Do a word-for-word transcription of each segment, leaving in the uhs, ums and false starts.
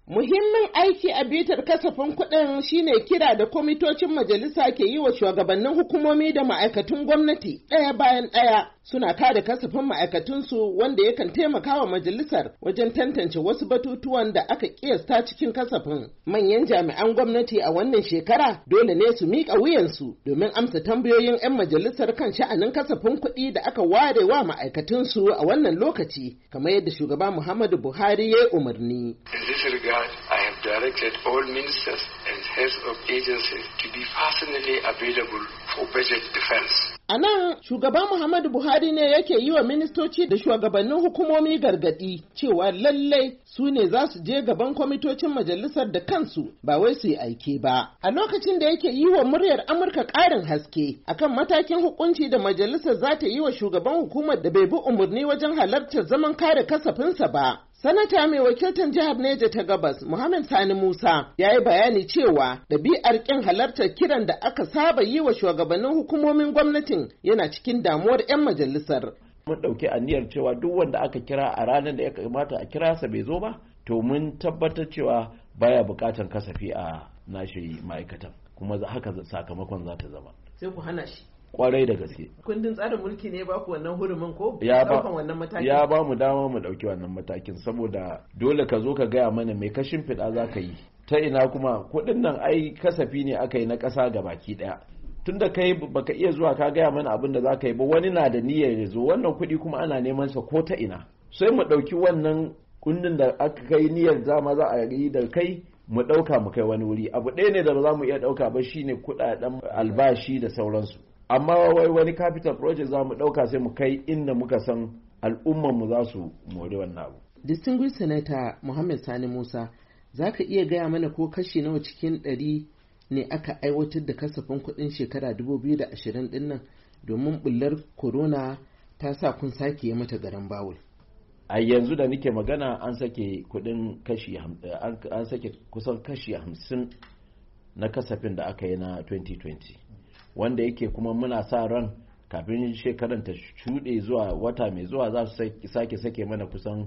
Muhimmin aiki a bitar kasafin kuɗin shine kira da kwamitocin majalisa ke yi wa shugabannin hukumomi da ma'aikatun gwamnati ɗaya bayan ɗaya suna kada kasafin ma'aikatunsu wanda yakan taimaka wa majalisar wajen tantance wasu batutuwan da aka kiyasta cikin kasafin. Manyan jami'an gwamnati a wannan shekara dole ne su miƙa wuyansu domin amsa tambayoyin 'yan majalisar kan sha'anin kasafin kuɗi da aka ware wa ma'aikatunsu a wannan lokaci, kamar yadda shugaba Muhammadu Buhari ya umarni. I have directed all ministers and heads of agencies to be personally available for budget defense. A nan, shugaba Muhammadu Buhari ne yake yi wa ministoci da shugabannin hukumomi gargaɗi cewa lallai su ne za su je gaban kwamitocin majalisar da kansu ba wai su yi aike ba. A lokacin da yake yi wa muryar Amurka ƙarin haske akan matakin hukunci da majalisar za ta yi wa shugaban hukumar da bai bi umarni wajen halartar zaman kare kasafinsa ba. Sanata mai wakiltar jihar Neja ta Gabas, Muhammad Sani Musa, ya yi bayani cewa ɗabi'ar ƙin halartar kiran da aka saba yi wa shugabannin hukumomin gwamnatin yana cikin damuwar 'yan majalisar. Mun ɗauki aniyar cewa duk wanda aka kira a ranar da ya kamata a kira sa bai zo ba, to mun tabbatar cewa baya buƙatar kasafi a nashi ma'aikatan, kuma haka sakamakon za ta zama. Sai ku hana shi. Kwarai da gaske. Kundin tsarin mulki ne ba ku wannan hurumin ko? Ya ba wannan matakin. Ya ba mu dama mu dauki wannan matakin saboda dole ka zo ka gaya mana mai kashin fida za ka yi. Ta ina kuma kuɗin nan ai kasafi ne aka yi na ƙasa ga baki ɗaya. Tunda kai baka iya zuwa ka gaya mana abin da za ka yi ba, wani na da niyyar ya zo, wannan kuɗi kuma ana neman sa ko ta ina. Sai mu ɗauki wannan kundin da aka kai niyyar zama za a yi da kai mu ɗauka mu kai wani wuri. Abu ɗaya ne da ba za mu iya ɗauka ba shine kuɗaɗen albashi da sauransu. Amma wai wani capital project za mu ɗauka sai mu kai inda muka san al'ummanmu za su more wannan abu. Distinguished Senator Muhammad Sani Musa, za ka iya gaya mana ko kashi nawa cikin ɗari ne aka aiwatar da kasafin kuɗin shekara dubu biyu da ashirin ɗin nan domin bullar corona ta sa kun sake mata garan bawul? A yanzu da nake magana an sake kuɗin kashi an sake kusan kashi hamsin na kasafin da aka yi na twenty twenty. Wanda yake kuma muna sa ran kafin shekaran ta shuɗe zuwa wata mai zuwa za su sake sake mana kusan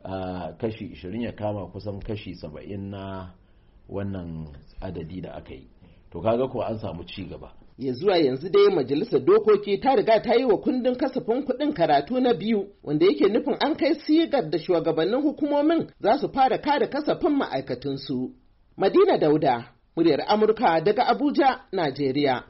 kashi ishirin ya kama kusan kashi saba'in na wannan adadi da aka yi. To kaga ko an samu ci gaba. Ya zuwa yanzu dai majalisar dokoki ta riga ta yi wa kundin kasafin kuɗin karatu na biyu, wanda yake nufin an kai sigar da shugabannin hukumomin za su fara kada kasafin ma'aikatunsu. Madina Dauda, muryar Amurka daga Abuja, Najeriya.